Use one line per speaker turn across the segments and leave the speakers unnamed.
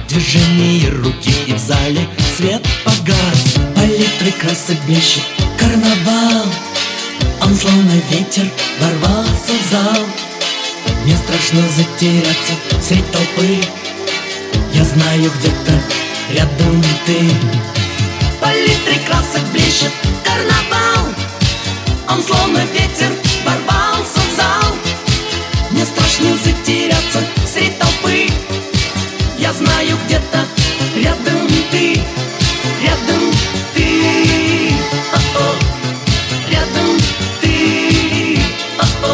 Движение руки, и в зале свет погас. Палитры красок блещет карнавал. Он словно ветер ворвался в зал. Мне страшно затеряться средь толпы. Я знаю, где-то рядом ты. Палитры красок блещет карнавал. Он словно ветер ворвался в зал. Мне страшно затеряться средь толпы. Я знаю, где-то рядом ты. Рядом ты. О-о. Рядом ты. О-о.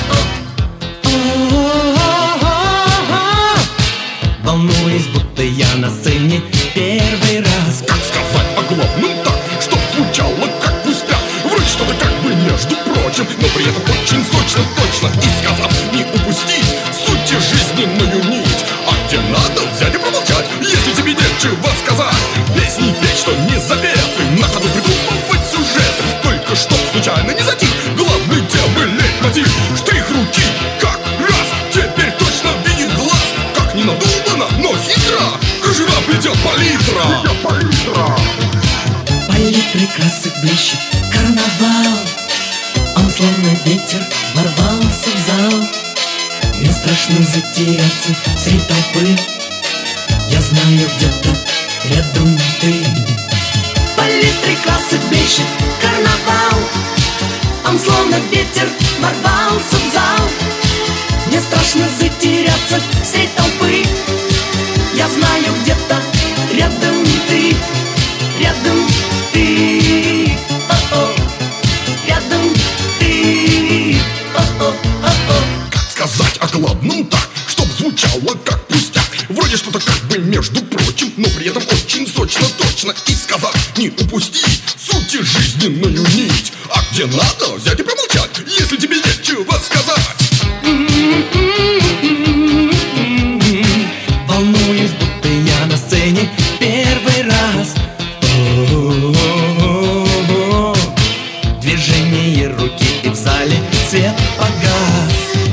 О-о. Волнуюсь, будто я на сцене первый раз.
Как сказать о главном так, чтоб звучало как пустяк? Вроде что-то как бы между прочим, но при этом очень сочно, точно. И сказав, не упустить сути жизненную нить. А где надо взять и промолчать, если тебе нечего сказать. Песни петь, что не заветы, на ходу придумывать сюжеты. Только чтоб случайно не затих главный темы лейтмотив. Штрих руки, как раз, теперь точно видит глаз. Как не надумано, но хитро, кружева плетет палитра.
Палитры красок блещет карнавал. Он словно ветер ворвался в зал. Мне страшно затеряться среди толпы. Я знаю, где-то рядом ты. Палитры красок блещет карнавал. Он словно ветер ворвался в зал. Мне страшно затеряться среди толпы. Я знаю, где-то рядом ты. Рядом ты. О-о. Рядом ты. О-о. О-о.
Сказать о главном так, чтоб звучало как пустяк. Вроде что-то как бы между прочим, но при этом очень сочно, точно. И сказать, не упусти сути жизненную нить. А где надо взять и промолчать, если тебе нечего сказать.
Волнуюсь, будто я на сцене первый раз. О-о-о-о. Движение руки, и в зале свет погас.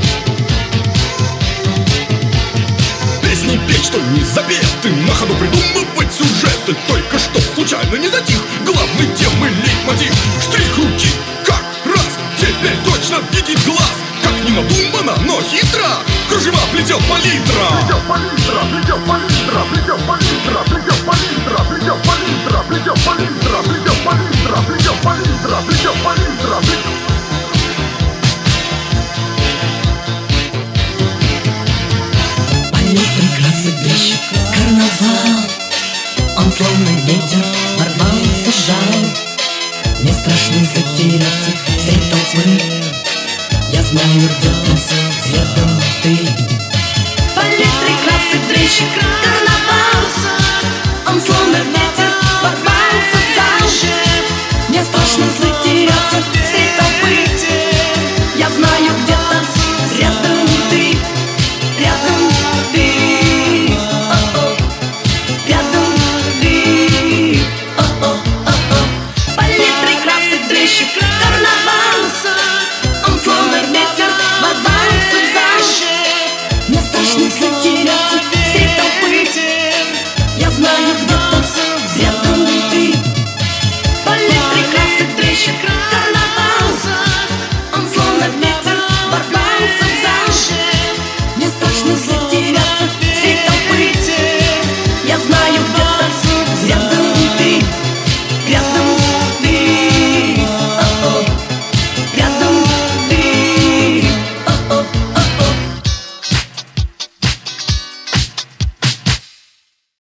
Песни петь, что не заветы, на ходу придумывать сюжеты. Только чтоб случайно не затих главный темы лейтмотив. Штрих руки, как раз, теперь точно видит глаз. Как не надумано, но хитро, кружева плетет палитра.
Палитры красок блещет карнавал. Он словно ветер ворвался в зал. Мне страшно затеряться